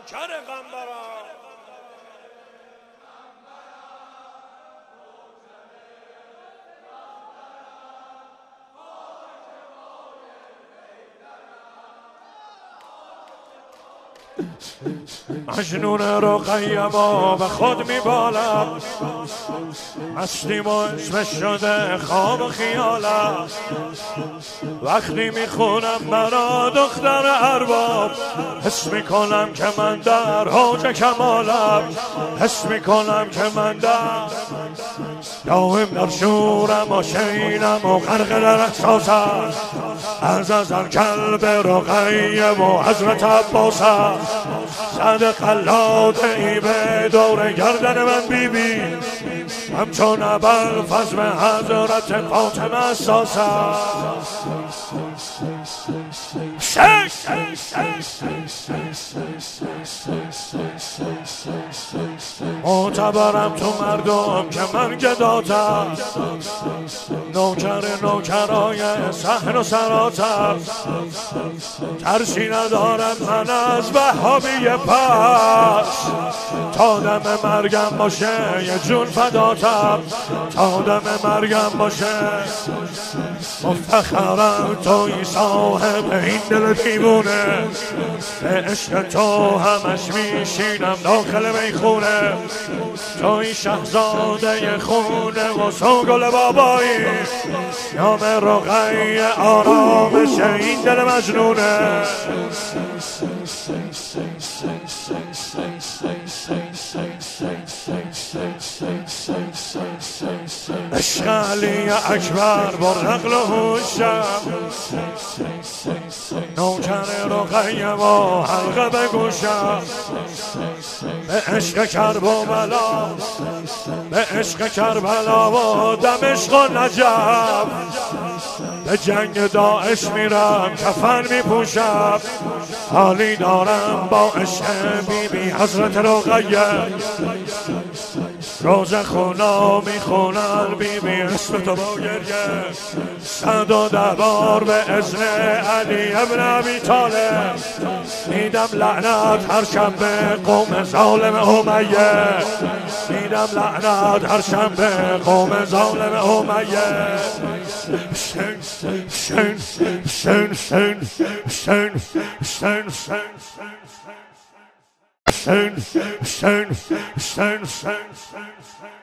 نوکر قنبرا مجنون رقیه‌ما به خود میبالم، مستیم و اسمش شده خواب و خیالم. وقتی میخونم مرا دختر ارباب، حس میکنم که من در اوج کمالم، حس میکنم که من دائم در شورم و شینم و غرق در احساسم. از کلب رقیه و حضرت عباسم، زد قلاده ای به دور گردن من بیبی، همچون ابوالفضل حضرت فاطمه اساسم. معتبرم تو مردم که من گداتم، نوکرای صحن و سراتم. ترسی ندارم من از وهابی پس، تا دم مرگم باشه یه جون فداتم، تا دم مرگم باشه. مفتخرم توی صاحب این دل دیوونه، به عشق تو همش میشینم داخل میخونه. توی شهزاده خونه و سوگل بابایی، نام رقیه آرامش این دل مجنونه. عشق علی اکبر بر عقل و هوشم، نوکر رقیه و حلقه به گوشم. به عشق کربلا، به عشق کربلا و دمشق و نجف، به جنگ داعش میرم کفن میپوشم. حالی دارم با عشق بیبی حضرت رقیه، روزه خونا میخونن بیبی اسم تو با گریه. 110 بار به اذن علی ابن ابی طالب، میدم لعنت هر شب به قوم ظالم امیه، میدم لعنت هر شب به قوم ظالم امیه. Soon.